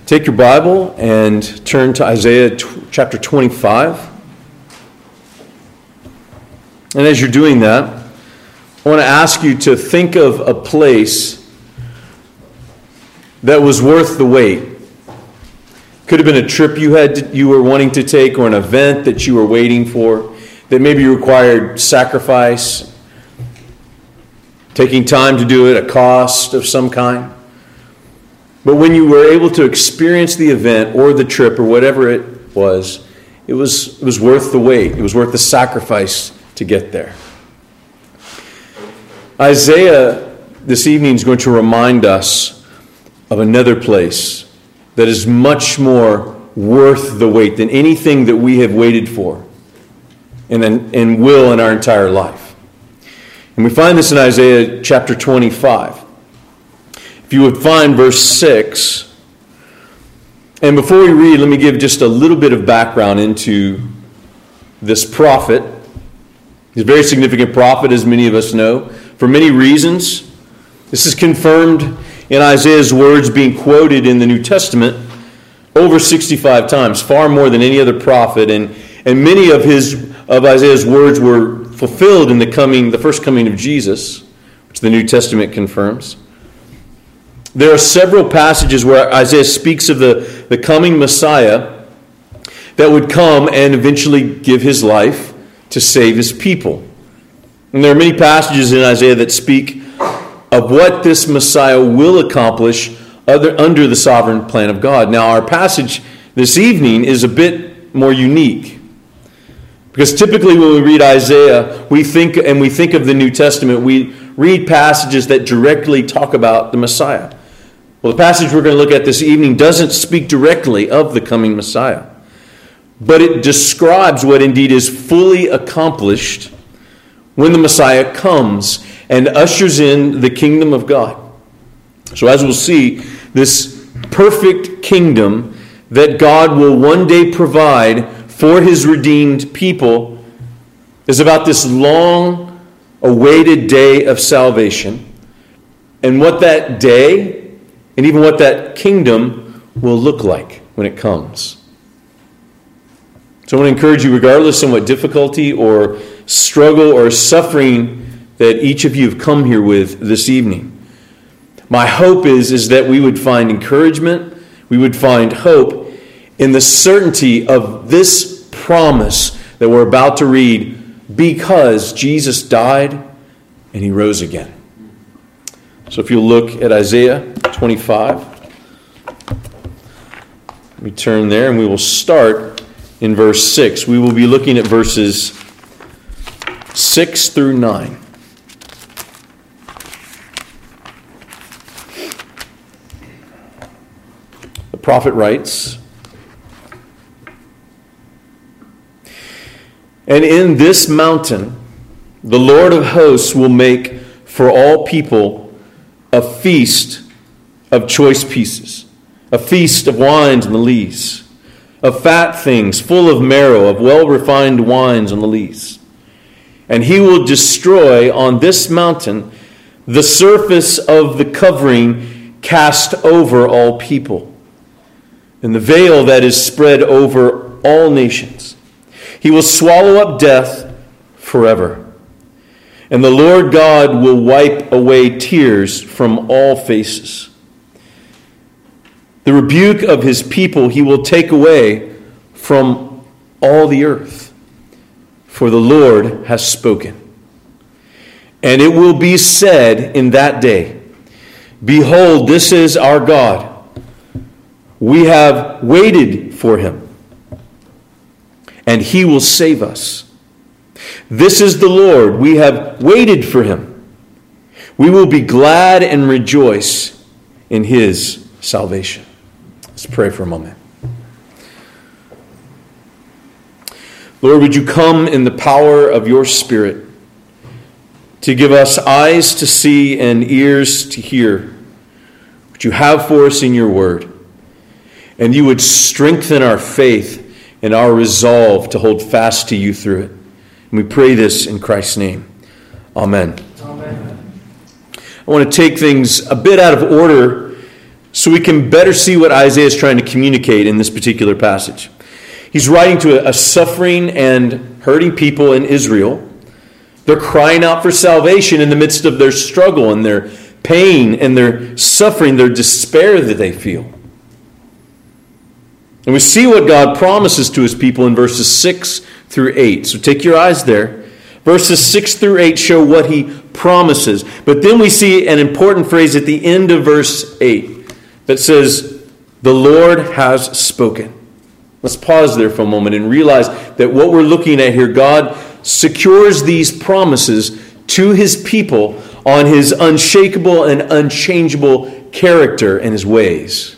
Take your Bible and turn to Isaiah chapter 25. And as you're doing that, I want to ask you to think of a place that was worth the wait. Could have been a trip you were wanting to take, or an event that you were waiting for that maybe required sacrifice, taking time to do it, a cost of some kind. But when you were able to experience the event or the trip or whatever it was worth the wait. It was worth the sacrifice to get there. Isaiah this evening is going to remind us of another place that is much more worth the wait than anything that we have waited for and will in our entire life. And we find this in Isaiah chapter 25. If you would find verse 6. And before we read, let me give just a little bit of background into this prophet. He's a very significant prophet, as many of us know, for many reasons. This is confirmed in Isaiah's words being quoted in the New Testament over 65 times, far more than any other prophet. And many of Isaiah's words were fulfilled in the first coming of Jesus, which the New Testament confirms. There are several passages where Isaiah speaks of the coming Messiah that would come and eventually give his life to save his people. And there are many passages in Isaiah that speak of what this Messiah will accomplish under the sovereign plan of God. Now, our passage this evening is a bit more unique, because typically when we read Isaiah, we think of the New Testament, we read passages that directly talk about the Messiah. Well, the passage we're going to look at this evening doesn't speak directly of the coming Messiah, but it describes what indeed is fully accomplished when the Messiah comes and ushers in the kingdom of God. So as we'll see, this perfect kingdom that God will one day provide for his redeemed people is about this long-awaited day of salvation, and what that day and even what that kingdom will look like when it comes. So I want to encourage you, regardless of what difficulty or struggle or suffering that each of you have come here with this evening, my hope is that we would find encouragement, we would find hope in the certainty of this promise that we're about to read, because Jesus died and he rose again. So if you'll look at Isaiah 25, we turn there and we will start in verse 6. We will be looking at verses 6 through 9. The prophet writes, "And in this mountain the Lord of hosts will make for all people a feast of choice pieces, a feast of wines on the lees, of fat things full of marrow, of well-refined wines on the lees. And he will destroy on this mountain the surface of the covering cast over all people, and the veil that is spread over all nations. He will swallow up death forever. And the Lord God will wipe away tears from all faces. The rebuke of his people he will take away from all the earth. For the Lord has spoken. And it will be said in that day, Behold, this is our God. We have waited for him, and he will save us. This is the Lord. We have waited for him. We will be glad and rejoice in his salvation." Let's pray for a moment. Lord, would you come in the power of your Spirit to give us eyes to see and ears to hear what you have for us in your word. And you would strengthen our faith and our resolve to hold fast to you through it. And we pray this in Christ's name. Amen. Amen. I want to take things a bit out of order so we can better see what Isaiah is trying to communicate in this particular passage. He's writing to a suffering and hurting people in Israel. They're crying out for salvation in the midst of their struggle and their pain and their suffering, their despair that they feel. And we see what God promises to his people in verses 6 through 8. So take your eyes there. Verses 6 through 8 show what he promises. But then we see an important phrase at the end of verse 8 that says, "The Lord has spoken." Let's pause there for a moment and realize that what we're looking at here, God secures these promises to his people on his unshakable and unchangeable character and his ways.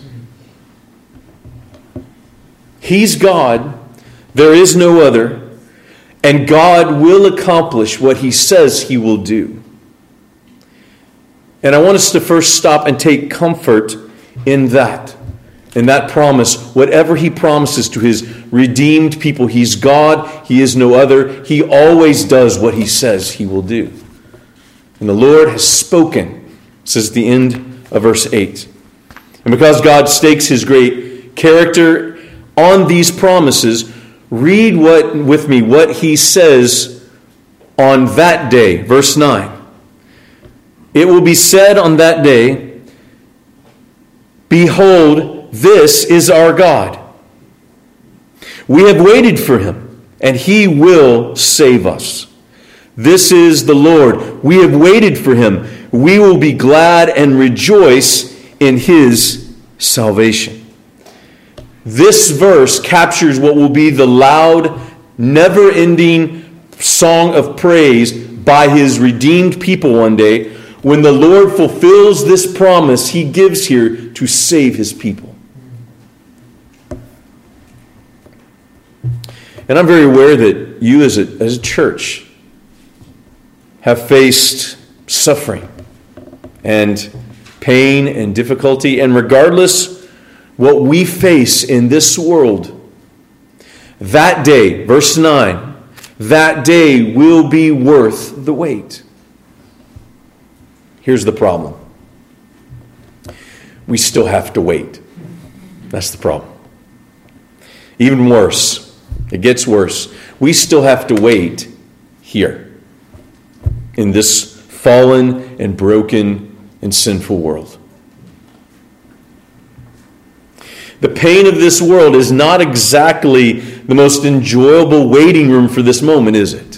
He's God, there is no other, and God will accomplish what he says he will do. And I want us to first stop and take comfort in that promise. Whatever he promises to his redeemed people, he's God, he is no other. He always does what he says he will do. And the Lord has spoken, says at the end of verse 8. And because God stakes his great character on these promises, read with me what he says on that day. Verse 9. It will be said on that day, "Behold, this is our God. We have waited for him, and he will save us. This is the Lord. We have waited for him. We will be glad and rejoice in his salvation." This verse captures what will be the loud, never-ending song of praise by his redeemed people one day when the Lord fulfills this promise he gives here to save his people. And I'm very aware that you as a church have faced suffering and pain and difficulty, and regardless what we face in this world, that day, verse 9, that day will be worth the wait. Here's the problem. We still have to wait. That's the problem. Even worse, it gets worse. We still have to wait here in this fallen and broken and sinful world. The pain of this world is not exactly the most enjoyable waiting room for this moment, is it?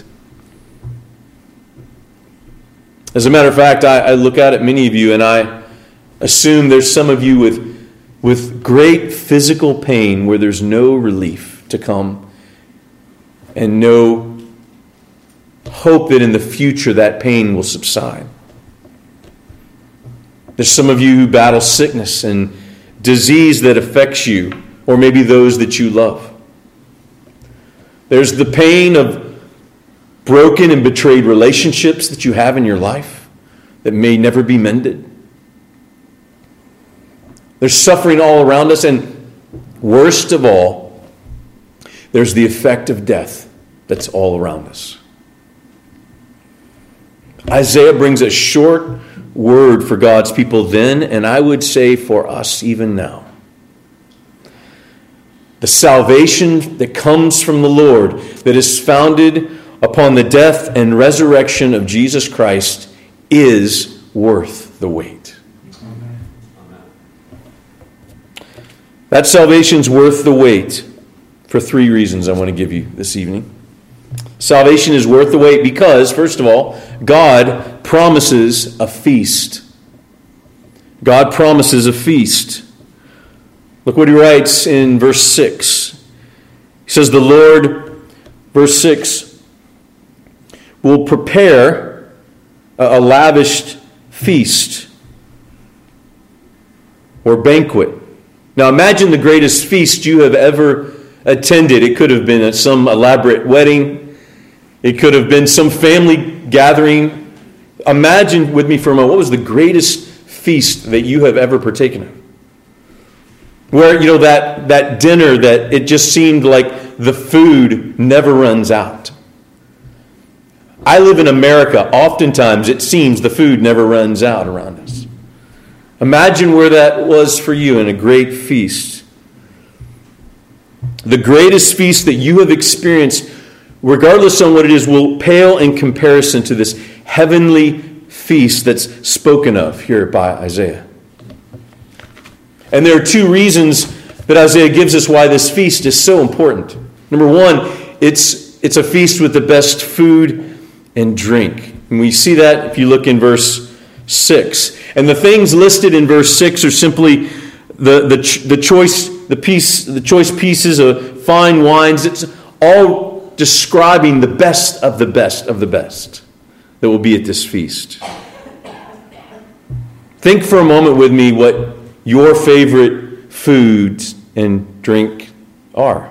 As a matter of fact, I look out at many of you and I assume there's some of you with great physical pain where there's no relief to come and no hope that in the future that pain will subside. There's some of you who battle sickness and disease that affects you, or maybe those that you love. There's the pain of broken and betrayed relationships that you have in your life that may never be mended. There's suffering all around us, and worst of all, there's the effect of death that's all around us. Isaiah brings a short word for God's people then, and I would say for us even now. The salvation that comes from the Lord, that is founded upon the death and resurrection of Jesus Christ, is worth the wait. That salvation's worth the wait for 3 reasons I want to give you this evening. Salvation is worth the wait because, first of all, God promises a feast. God promises a feast. Look what he writes in verse 6. He says, the Lord, verse 6, will prepare a lavished feast or banquet. Now imagine the greatest feast you have ever attended. It could have been at some elaborate wedding. It could have been some family gathering. Imagine with me for a moment, what was the greatest feast that you have ever partaken of? Where, that dinner that it just seemed like the food never runs out. I live in America. Oftentimes it seems the food never runs out around us. Imagine where that was for you in a great feast. The greatest feast that you have experienced, regardless on what it is, will pale in comparison to this heavenly feast that's spoken of here by Isaiah. And there are two reasons that Isaiah gives us why this feast is so important. Number one, it's a feast with the best food and drink. And we see that if you look in verse 6. And the things listed in verse 6 are simply the choice pieces of fine wines. It's all describing the best of the best of the best that will be at this feast. Think for a moment with me what your favorite foods and drink are.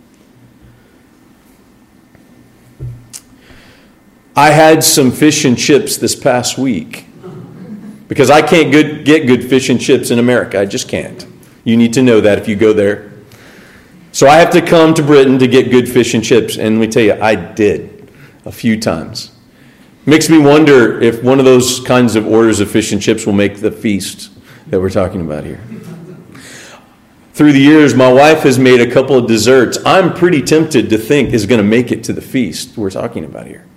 I had some fish and chips this past week because I can't get good fish and chips in America. I just can't. You need to know that if you go there. So I have to come to Britain to get good fish and chips. And let me tell you, I did a few times. Makes me wonder if one of those kinds of orders of fish and chips will make the feast that we're talking about here. Through the years, my wife has made a couple of desserts I'm pretty tempted to think is going to make it to the feast we're talking about here.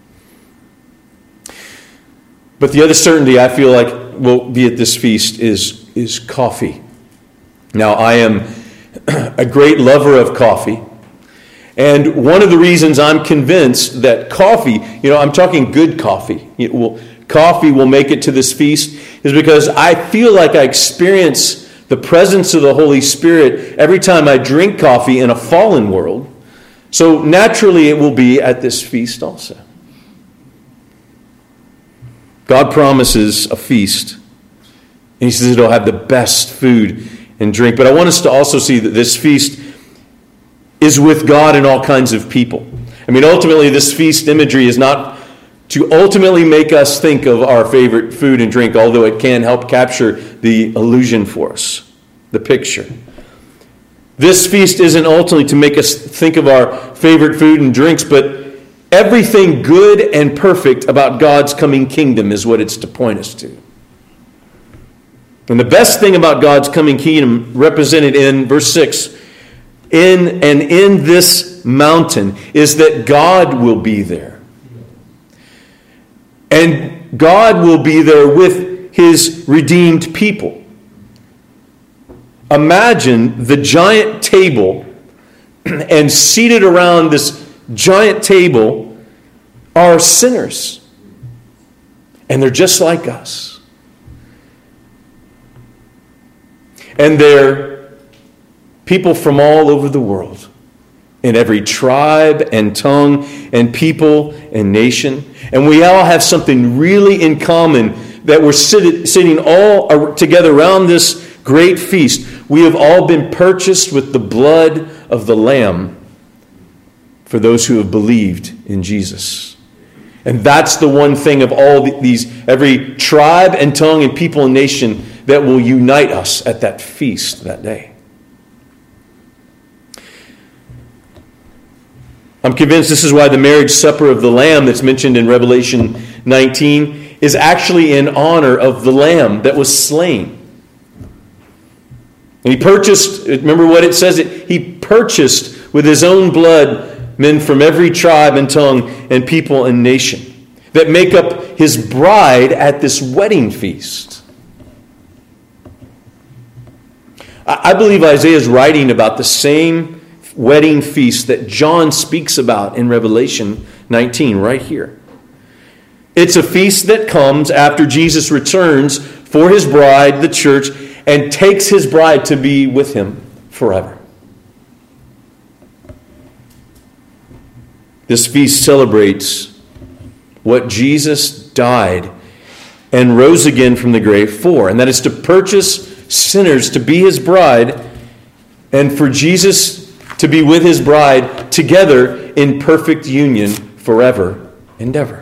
But the other certainty I feel like will be at this feast is coffee. Now, I am a great lover of coffee. And one of the reasons I'm convinced that coffee, I'm talking good coffee, coffee will make it to this feast is because I feel like I experience the presence of the Holy Spirit every time I drink coffee in a fallen world. So naturally it will be at this feast also. God promises a feast. And he says it'll have the best food and drink. But I want us to also see that this feast is with God and all kinds of people. I mean, ultimately, this feast imagery is not to ultimately make us think of our favorite food and drink, although it can help capture the illusion for us, the picture. This feast isn't ultimately to make us think of our favorite food and drinks, but everything good and perfect about God's coming kingdom is what it's to point us to. And the best thing about God's coming kingdom, represented in verse 6, in this mountain, is that God will be there. And God will be there with his redeemed people. Imagine the giant table, and seated around this giant table are sinners. And they're just like us. And they're people from all over the world, in every tribe and tongue and people and nation. And we all have something really in common, that we're sitting all together around this great feast. We have all been purchased with the blood of the Lamb for those who have believed in Jesus. And that's the one thing of all these, every tribe and tongue and people and nation, that will unite us at that feast that day. I'm convinced this is why the marriage supper of the Lamb that's mentioned in Revelation 19 is actually in honor of the Lamb that was slain. And he purchased, remember what it says? He purchased with his own blood men from every tribe and tongue and people and nation that make up his bride at this wedding feast. I believe Isaiah is writing about the same wedding feast that John speaks about in Revelation 19, right here. It's a feast that comes after Jesus returns for his bride, the church, and takes his bride to be with him forever. This feast celebrates what Jesus died and rose again from the grave for, and that is to purchase sinners to be his bride, and for Jesus to be with his bride together in perfect union forever and ever.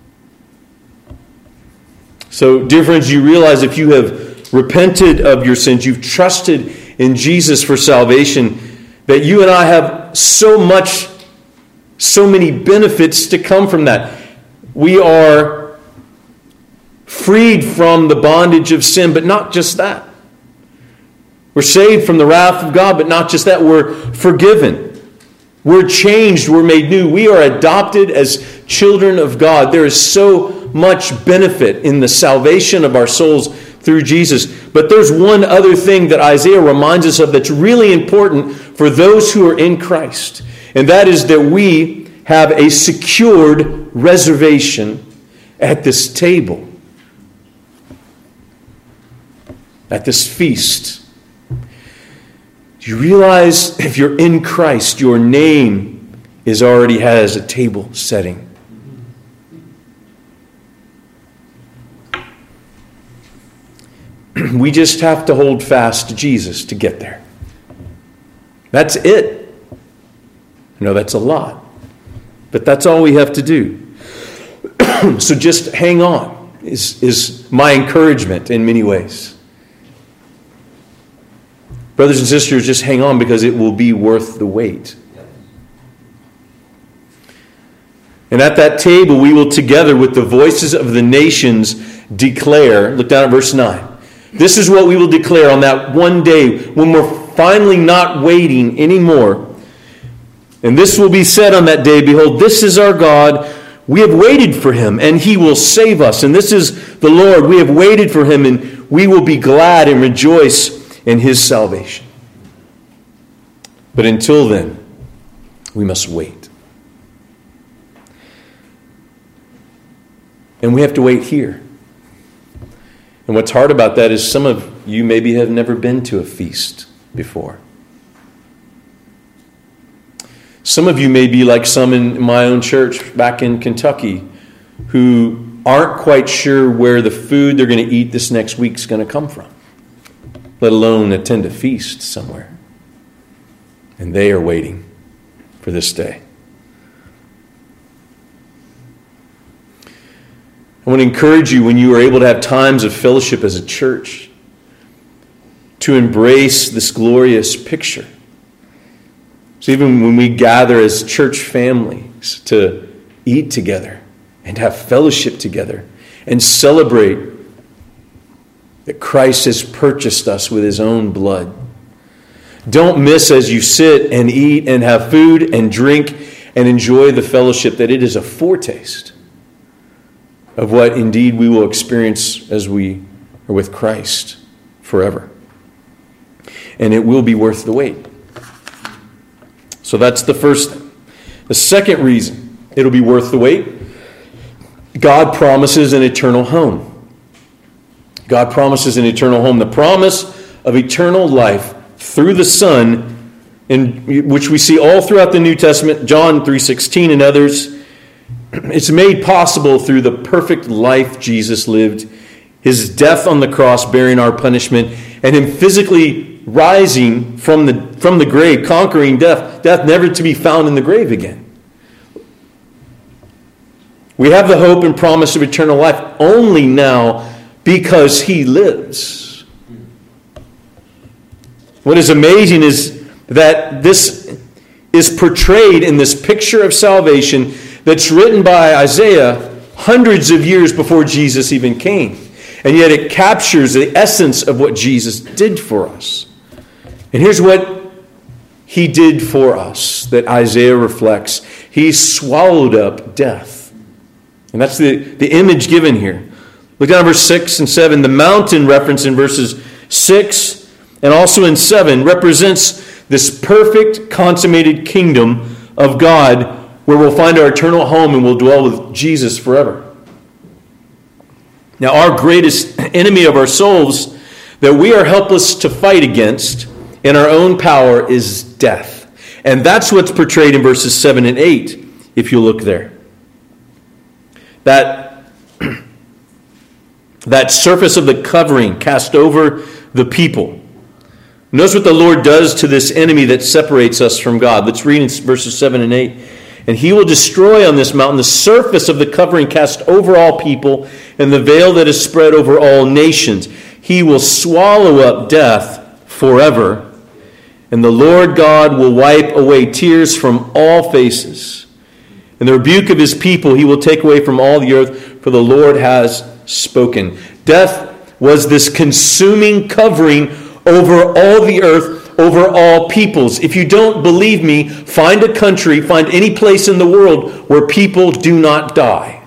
So, dear friends, you realize if you have repented of your sins, you've trusted in Jesus for salvation, that you and I have so many benefits to come from that. We are freed from the bondage of sin, but not just that. We're saved from the wrath of God, but not just that. We're forgiven. We're changed. We're made new. We are adopted as children of God. There is so much benefit in the salvation of our souls through Jesus. But there's one other thing that Isaiah reminds us of that's really important for those who are in Christ. And that is that we have a secured reservation at this table, at this feast. Do you realize if you're in Christ, your name already has a table setting? We just have to hold fast to Jesus to get there. That's it. I know that's a lot, but that's all we have to do. So just hang on is my encouragement in many ways. Brothers and sisters, just hang on because it will be worth the wait. And at that table we will together with the voices of the nations declare, look down at verse 9. This is what we will declare on that one day when we're finally not waiting anymore. And this will be said on that day, behold, this is our God. We have waited for him, and he will save us. And this is the Lord. We have waited for him, and we will be glad and rejoice in his salvation. But until then, we must wait. And we have to wait here. And what's hard about that is some of you maybe have never been to a feast before. Some of you may be like some in my own church back in Kentucky who aren't quite sure where the food they're going to eat this next week is going to come from, let alone attend a feast somewhere. And they are waiting for this day. I want to encourage you when you are able to have times of fellowship as a church to embrace this glorious picture. So even when we gather as church families to eat together and have fellowship together and celebrate that Christ has purchased us with his own blood. Don't miss as you sit and eat and have food and drink and enjoy the fellowship that it is a foretaste of what indeed we will experience as we are with Christ forever. And it will be worth the wait. So that's the first thing. The second reason it'll be worth the wait, God promises an eternal home. God promises an eternal home. The promise of eternal life through the Son, in which we see all throughout the New Testament, John 3:16 and others, it's made possible through the perfect life Jesus lived, his death on the cross bearing our punishment, and him physically rising from the grave, conquering death never to be found in the grave again. We have the hope and promise of eternal life only now because he lives. What is amazing is that this is portrayed in this picture of salvation that's written by Isaiah hundreds of years before Jesus even came. And yet it captures the essence of what Jesus did for us. And here's what he did for us that Isaiah reflects. He swallowed up death. And that's the image given here. Look down at verse 6 and 7. The mountain reference in verses 6 and also in 7 represents this perfect, consummated kingdom of God where we'll find our eternal home and we'll dwell with Jesus forever. Now, our greatest enemy of our souls that we are helpless to fight against in our own power is death. And that's what's portrayed in verses 7 and 8, if you look there. That surface of the covering cast over the people. Notice what the Lord does to this enemy that separates us from God. Let's read in verses 7 and 8. And he will destroy on this mountain the surface of the covering cast over all people and the veil that is spread over all nations. He will swallow up death forever. And the Lord God will wipe away tears from all faces. And the rebuke of his people he will take away from all the earth, for the Lord has spoken. Death was this consuming covering over all the earth, over all peoples. If you don't believe me, find a country, find any place in the world where people do not die.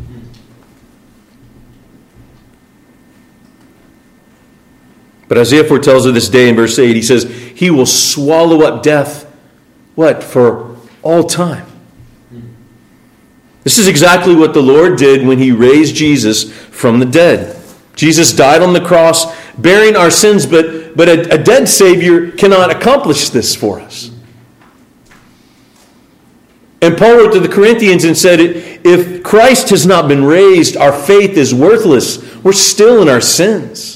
But Isaiah foretells of this day in verse 8. He says, he will swallow up death, what? For all time. This is exactly what the Lord did when he raised Jesus from the dead. Jesus died on the cross, bearing our sins, but a dead Savior cannot accomplish this for us. And Paul wrote to the Corinthians and said, if Christ has not been raised, our faith is worthless. We're still in our sins.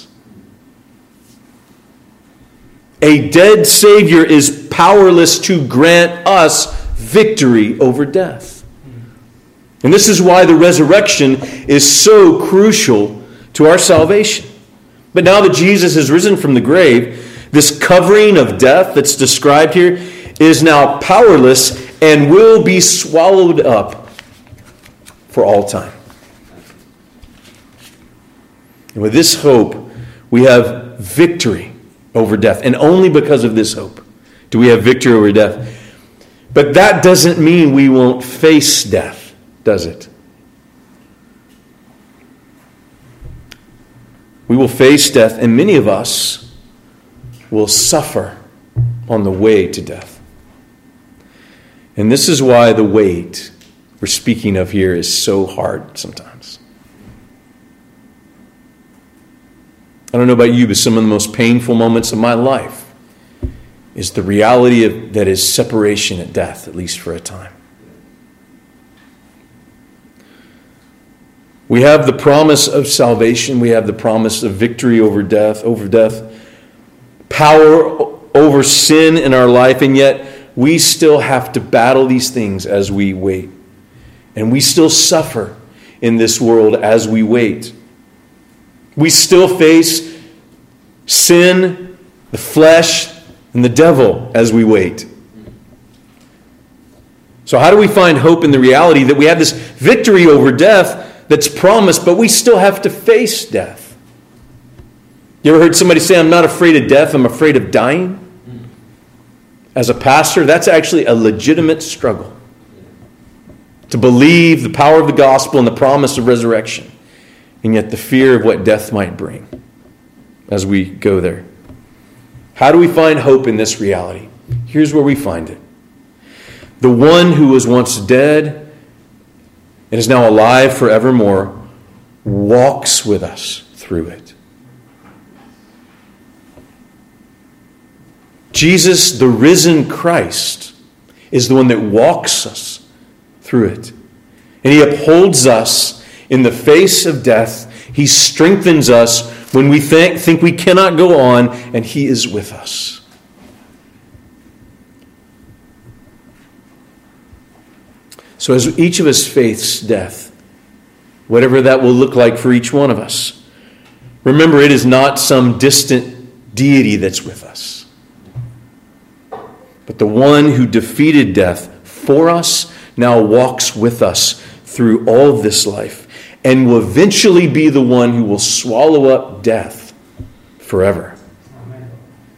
A dead Savior is powerless to grant us victory over death. And this is why the resurrection is so crucial to our salvation. But now that Jesus has risen from the grave, this covering of death that's described here is now powerless and will be swallowed up for all time. And with this hope, we have victory over death. And only because of this hope do we have victory over death. But that doesn't mean we won't face death, does it? We will face death, and many of us will suffer on the way to death. And this is why the wait we're speaking of here is so hard sometimes. I don't know about you, but some of the most painful moments of my life is the reality of that is separation at death, at least for a time. We have the promise of salvation. We have the promise of victory over death, power over sin in our life, and yet we still have to battle these things as we wait. And we still suffer in this world as we wait. We still face sin, the flesh, and the devil as we wait. So how do we find hope in the reality that we have this victory over death that's promised, but we still have to face death? You ever heard somebody say, I'm not afraid of death, I'm afraid of dying? As a pastor, that's actually a legitimate struggle. To believe the power of the gospel and the promise of resurrection, and yet the fear of what death might bring as we go there. How do we find hope in this reality? Here's where we find it. The one who was once dead and is now alive forevermore walks with us through it. Jesus, the risen Christ, is the one that walks us through it. And he upholds us in the face of death. He strengthens us when we think we cannot go on, and he is with us. So as each of us faces death, whatever that will look like for each one of us, remember it is not some distant deity that's with us, but the one who defeated death for us now walks with us through all of this life and will eventually be the one who will swallow up death forever. Amen.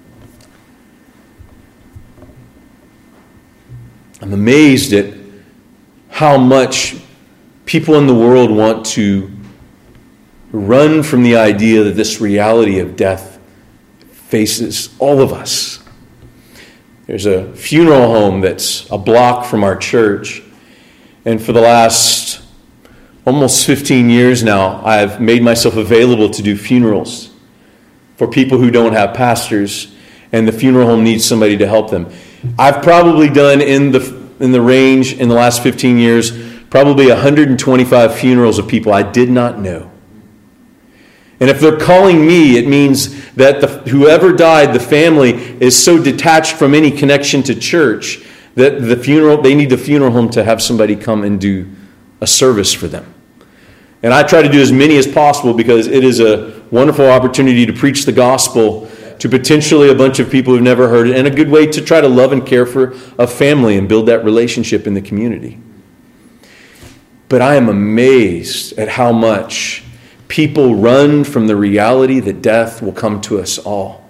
I'm amazed at how much people in the world want to run from the idea that this reality of death faces all of us. There's a funeral home that's a block from our church, and for the last almost 15 years now, I've made myself available to do funerals for people who don't have pastors, and the funeral home needs somebody to help them. I've probably done in the range in the last 15 years, probably 125 funerals of people I did not know. And if they're calling me, it means that whoever died, the family, is so detached from any connection to church that they need the funeral home to have somebody come and do a service for them. And I try to do as many as possible because it is a wonderful opportunity to preach the gospel to potentially a bunch of people who've never heard it, and a good way to try to love and care for a family and build that relationship in the community. But I am amazed at how much people run from the reality that death will come to us all.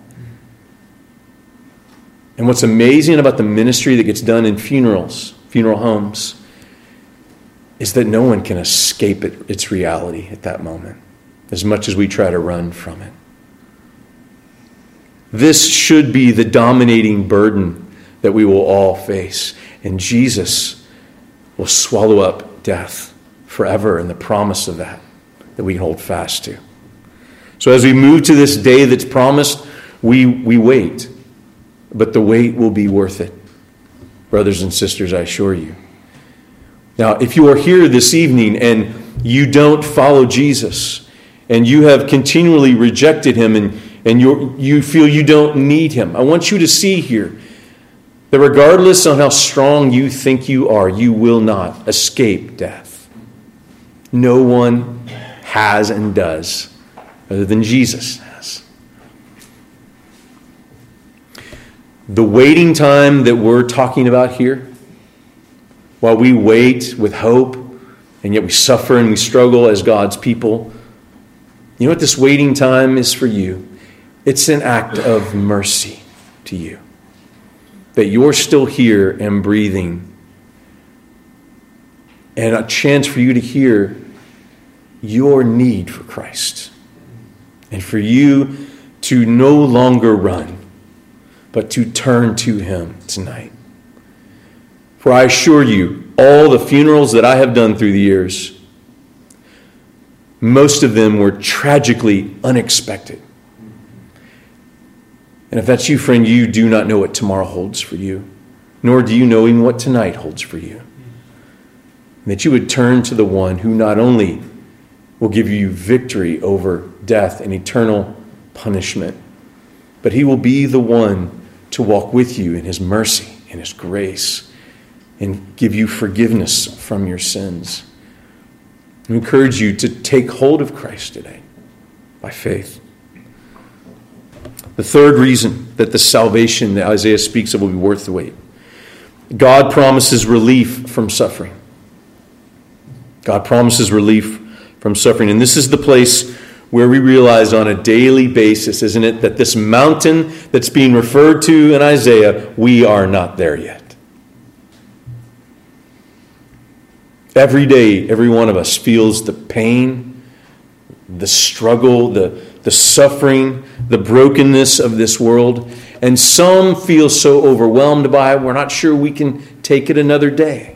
And what's amazing about the ministry that gets done in funeral homes, is that no one can escape its reality at that moment, as much as we try to run from it. This should be the dominating burden that we will all face. And Jesus will swallow up death forever, and the promise of that we can hold fast to. So as we move to this day that's promised, we wait. But the wait will be worth it, brothers and sisters, I assure you. Now, if you are here this evening and you don't follow Jesus, and you have continually rejected him, and you feel you don't need him, I want you to see here that regardless of how strong you think you are, you will not escape death. No one has and does, other than Jesus has. The waiting time that we're talking about here, while we wait with hope, and yet we suffer and we struggle as God's people, you know what this waiting time is for you? It's an act of mercy to you. That you're still here and breathing. And a chance for you to hear your need for Christ. And for you to no longer run, but to turn to him tonight. For I assure you, all the funerals that I have done through the years, most of them were tragically unexpected. And if that's you, friend, you do not know what tomorrow holds for you, nor do you know even what tonight holds for you. And that you would turn to the one who not only will give you victory over death and eternal punishment, but he will be the one to walk with you in his mercy and his grace and give you forgiveness from your sins. I encourage you to take hold of Christ today by faith. The third reason that the salvation that Isaiah speaks of will be worth the wait. God promises relief from suffering. God promises relief from suffering. And this is the place where we realize on a daily basis, isn't it, that this mountain that's being referred to in Isaiah, we are not there yet. Every day, every one of us feels the pain, the struggle, the suffering, the brokenness of this world. And some feel so overwhelmed by it, we're not sure we can take it another day.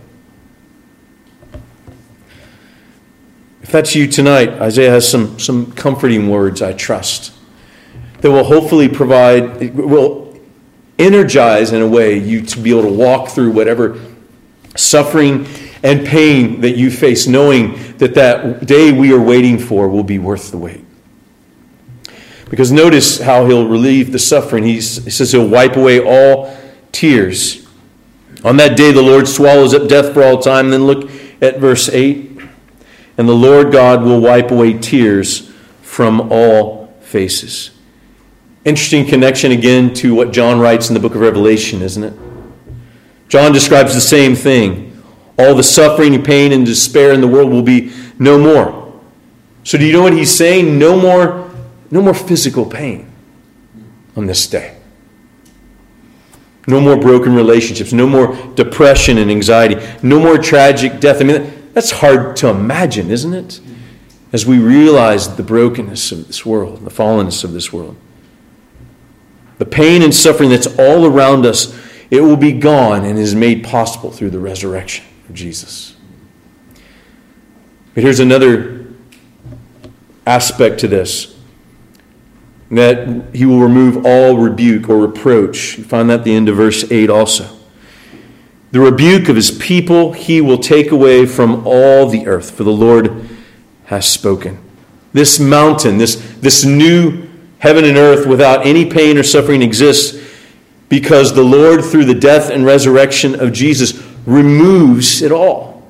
If that's you tonight, Isaiah has some comforting words, I trust, that will hopefully will energize in a way you to be able to walk through whatever suffering and pain that you face, knowing that day we are waiting for will be worth the wait. Because notice how he'll relieve the suffering. He says he'll wipe away all tears. On that day the Lord swallows up death for all time. Then look at verse 8. And the Lord God will wipe away tears from all faces. Interesting connection again to what John writes in the book of Revelation, isn't it? John describes the same thing. All the suffering and pain and despair in the world will be no more. So do you know what he's saying? No more physical pain on this day. No more broken relationships. No more depression and anxiety. No more tragic death. I mean, that's hard to imagine, isn't it? As we realize the brokenness of this world, the fallenness of this world. The pain and suffering that's all around us, it will be gone and is made possible through the resurrection of Jesus. But here's another aspect to this. That he will remove all rebuke or reproach. You find that at the end of verse 8 also. The rebuke of his people he will take away from all the earth, for the Lord has spoken. This mountain, this new heaven and earth without any pain or suffering exists because the Lord, through the death and resurrection of Jesus, removes it all.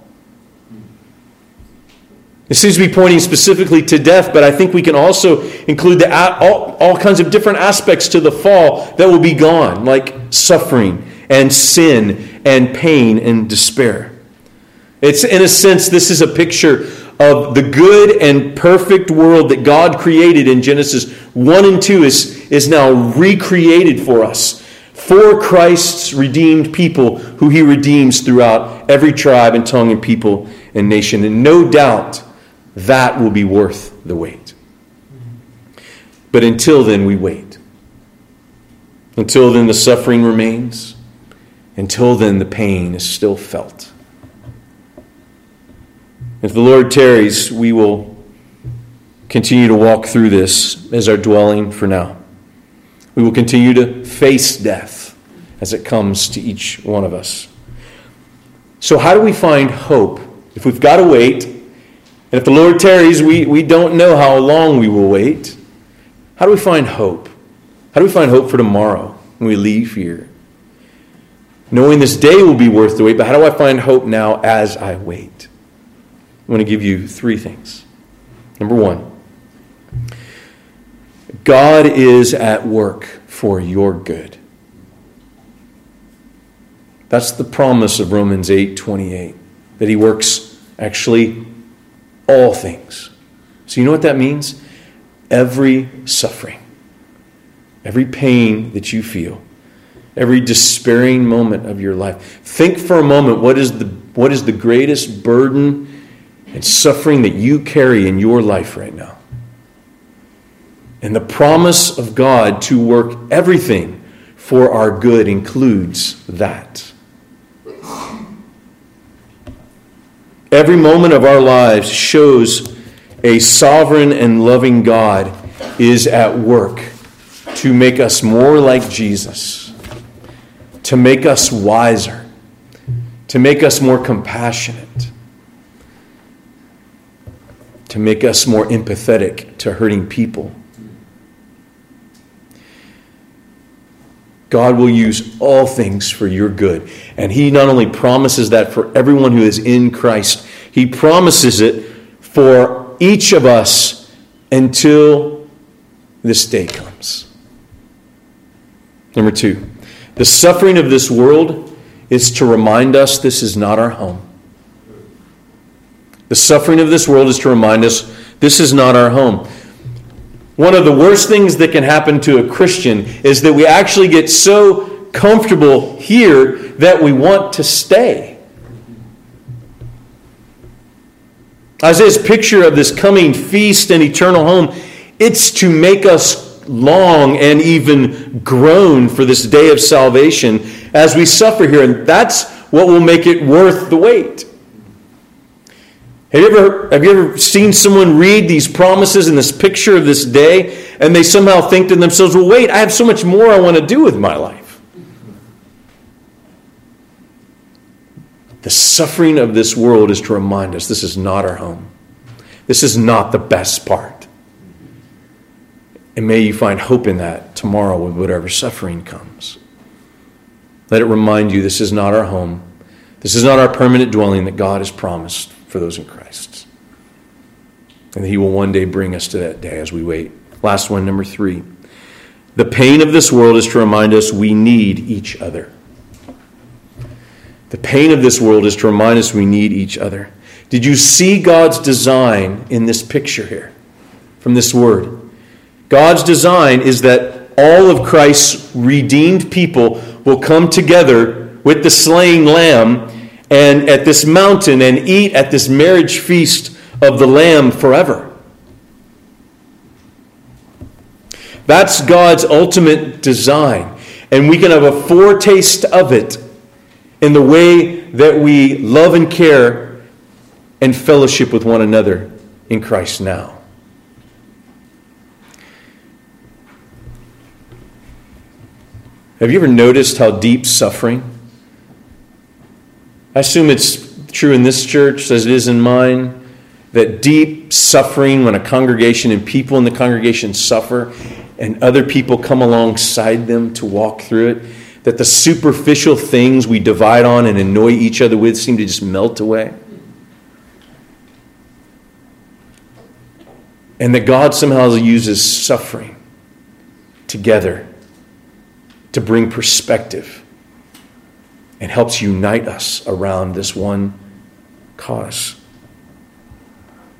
It seems to be pointing specifically to death, but I think we can also include all kinds of different aspects to the fall that will be gone, like suffering and sin and pain and despair. It's, in a sense, this is a picture of the good and perfect world that God created in Genesis 1 and 2 is now recreated for us, for Christ's redeemed people who he redeems throughout every tribe and tongue and people and nation. And no doubt that will be worth the wait. But until then, we wait. Until then, the suffering remains. Until then, the pain is still felt. If the Lord tarries, we will continue to walk through this as our dwelling for now. We will continue to face death as it comes to each one of us. So how do we find hope? If we've got to wait, and if the Lord tarries, we don't know how long we will wait. How do we find hope? How do we find hope for tomorrow when we leave here? Knowing this day will be worth the wait, but how do I find hope now as I wait? I want to give you 3 things. Number 1, God is at work for your good. That's the promise of Romans 8:28, that he works actually all things. So you know what that means? Every suffering, every pain that you feel, every despairing moment of your life. Think for a moment, what is the greatest burden and suffering that you carry in your life right now? And the promise of God to work everything for our good includes that. Every moment of our lives shows a sovereign and loving God is at work to make us more like Jesus, to make us wiser, to make us more compassionate, to make us more empathetic to hurting people. God will use all things for your good. And he not only promises that for everyone who is in Christ, he promises it for each of us until this day comes. Number 2, the suffering of this world is to remind us this is not our home. The suffering of this world is to remind us this is not our home. One of the worst things that can happen to a Christian is that we actually get so comfortable here that we want to stay. Isaiah's picture of this coming feast and eternal home, it's to make us long and even groan for this day of salvation as we suffer here. And that's what will make it worth the wait. Have you ever seen someone read these promises and this picture of this day, and they somehow think to themselves, well, wait, I have so much more I want to do with my life. The suffering of this world is to remind us this is not our home. This is not the best part. And may you find hope in that tomorrow with whatever suffering comes. Let it remind you this is not our home. This is not our permanent dwelling that God has promised for those in Christ. And that he will one day bring us to that day as we wait. Last one, number 3. The pain of this world is to remind us we need each other. The pain of this world is to remind us we need each other. Did you see God's design in this picture here? From this word. God's design is that all of Christ's redeemed people will come together with the slain lamb and at this mountain and eat at this marriage feast of the Lamb forever. That's God's ultimate design. And we can have a foretaste of it in the way that we love and care and fellowship with one another in Christ now. Have you ever noticed how deep suffering? I assume it's true in this church as it is in mine, that deep suffering when a congregation and people in the congregation suffer and other people come alongside them to walk through it, that the superficial things we divide on and annoy each other with seem to just melt away. And that God somehow uses suffering together to bring perspective and helps unite us around this one cause.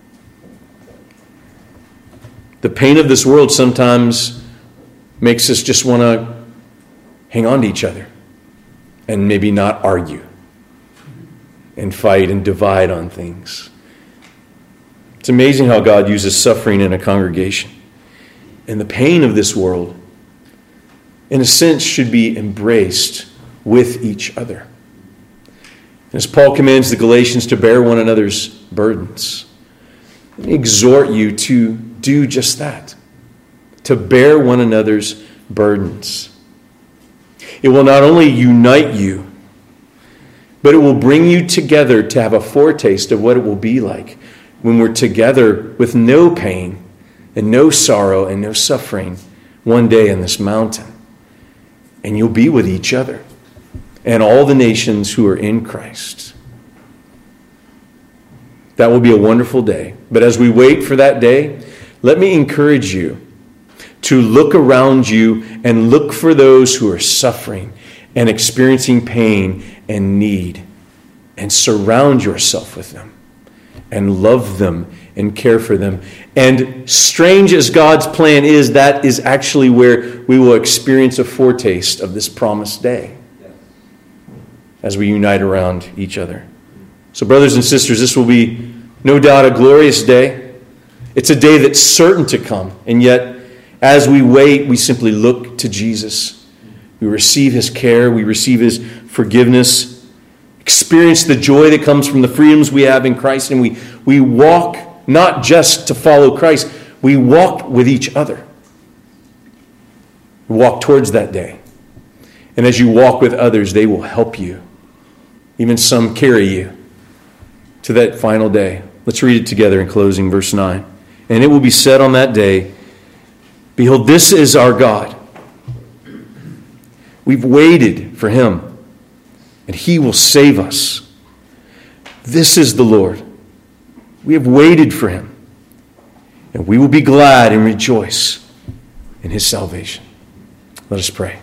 The pain of this world sometimes makes us just want to hang on to each other and maybe not argue and fight and divide on things. It's amazing how God uses suffering in a congregation. And the pain of this world, in a sense, should be embraced with each other. As Paul commands the Galatians to bear one another's burdens, let me exhort you to do just that, to bear one another's burdens. It will not only unite you, but it will bring you together to have a foretaste of what it will be like when we're together with no pain and no sorrow and no suffering one day in this mountain. And you'll be with each other and all the nations who are in Christ. That will be a wonderful day. But as we wait for that day, let me encourage you to look around you and look for those who are suffering and experiencing pain and need, and surround yourself with them and love them and care for them. And strange as God's plan is, that is actually where we will experience a foretaste of this promised day as we unite around each other. So brothers and sisters, this will be no doubt a glorious day. It's a day that's certain to come. And yet, as we wait, we simply look to Jesus. We receive his care. We receive his forgiveness. Experience the joy that comes from the freedoms we have in Christ. And we walk not just to follow Christ. We walk with each other. We walk towards that day. And as you walk with others, they will help you. Even some carry you to that final day. Let's read it together in closing, verse 9. And it will be said on that day, behold, this is our God. We've waited for him, and he will save us. This is the Lord. We have waited for him, and we will be glad and rejoice in his salvation. Let us pray.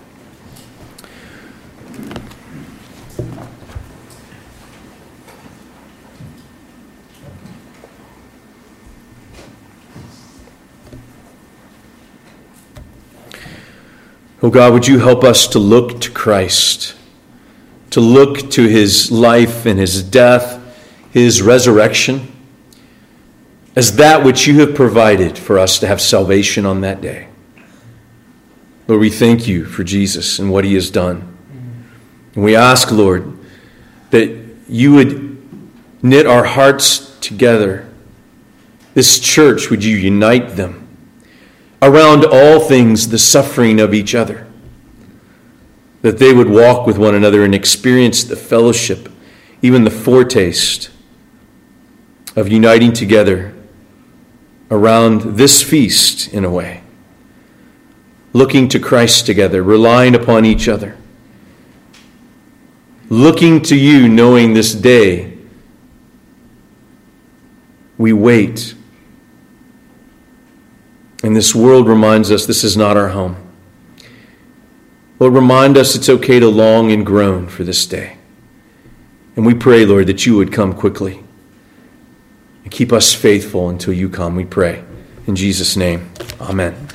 Oh God, would you help us to look to Christ, to look to his life and his death, his resurrection, as that which you have provided for us to have salvation on that day. Lord, we thank you for Jesus and what he has done. And we ask, Lord, that you would knit our hearts together. This church, would you unite them around all things, the suffering of each other, that they would walk with one another and experience the fellowship, even the foretaste of uniting together around this feast in a way, looking to Christ together, relying upon each other, looking to you, knowing this day we wait. And this world reminds us this is not our home. Lord, remind us it's okay to long and groan for this day. And we pray, Lord, that you would come quickly and keep us faithful until you come, we pray. In Jesus' name, amen.